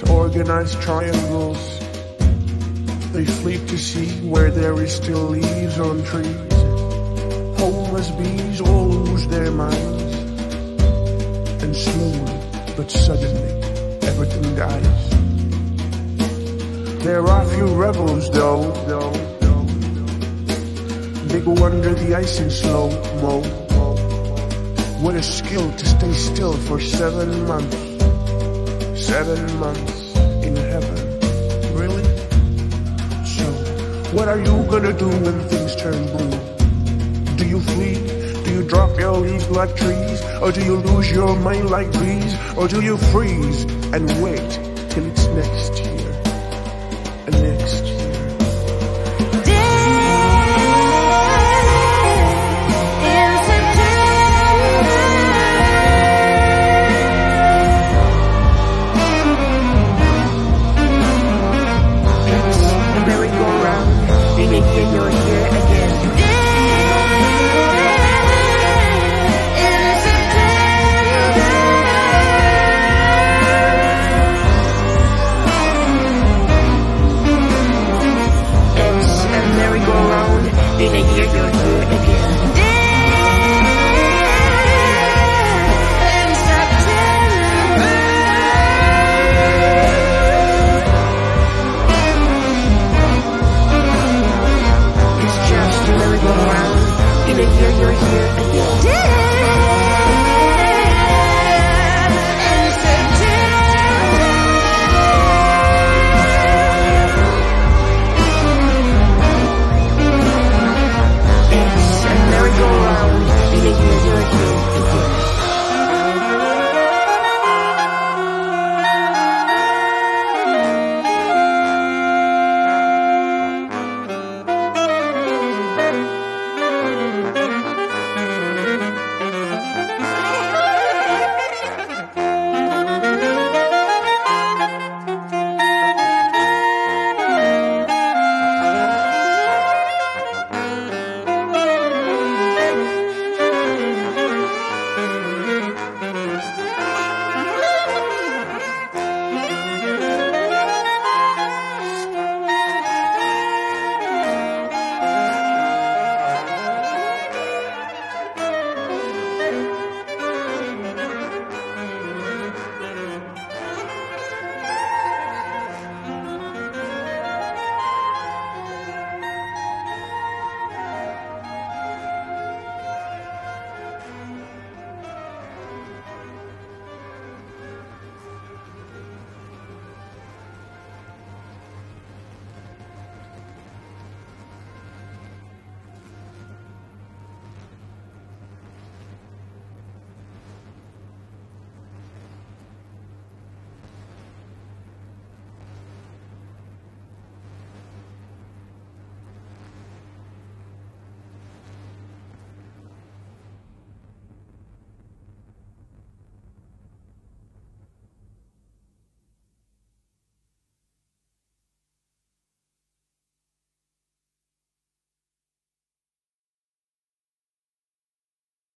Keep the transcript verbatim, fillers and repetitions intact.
organized triangles. They flee to see where there is still leaves on trees. Homeless bees all lose their minds, and slowly but suddenly everything dies. There are few rebels though, though, though. They go under the ice in slow-mo. What a skill to stay still for seven months. Seven months in heaven. Really? So, what are you gonna do when things turn blue? Do you flee? Do you drop your leaves like trees? Or do you lose your mind like bees? Or do you freeze and wait till it's next year and next year?